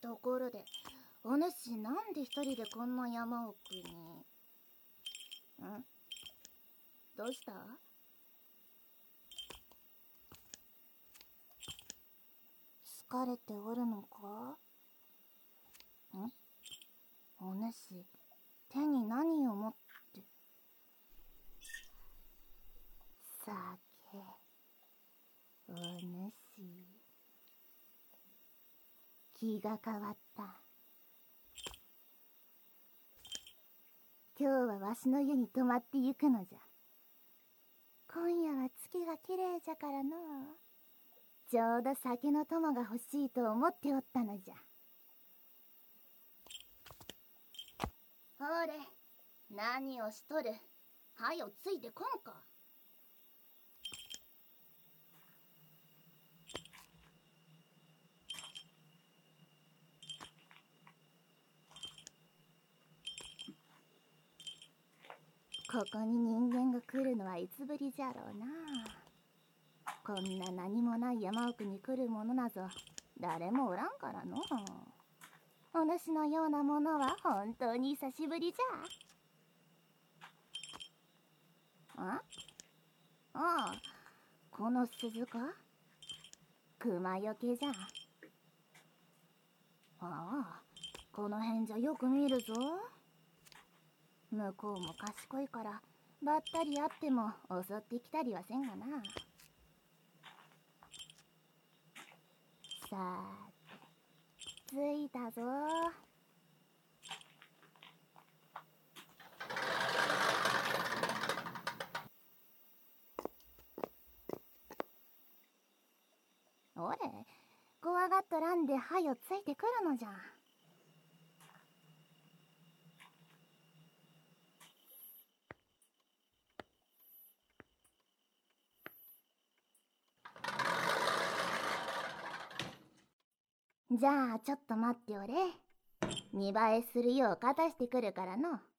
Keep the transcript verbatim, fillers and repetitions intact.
ところで、お主なんで一人でこんな山奥に。ん？どうした？疲れておるのか？ん？お主、手に何を持って。酒。お主。気が変わった。今日はわしの家に泊まってゆくのじゃ。今夜は月が綺麗じゃからの。ちょうど酒の友が欲しいと思っておったのじゃ。ほれ、何をしとる。はよついてこんか。ここに人間が来るのはいつぶりじゃろうな。こんな何もない山奥に来るものなぞ誰もおらんからの。お主のようなものは本当に久しぶりじゃ。あああ、この鈴か。熊よけじゃ。ああ、この辺じゃよく見るぞ。向こうも賢いからばったり会っても襲ってきたりはせんがな。さーて、着いたぞ。おれ、怖がっとらんではよついてくるのじゃ。じゃあちょっと待っておれ。見栄えするようかたしてくるからの。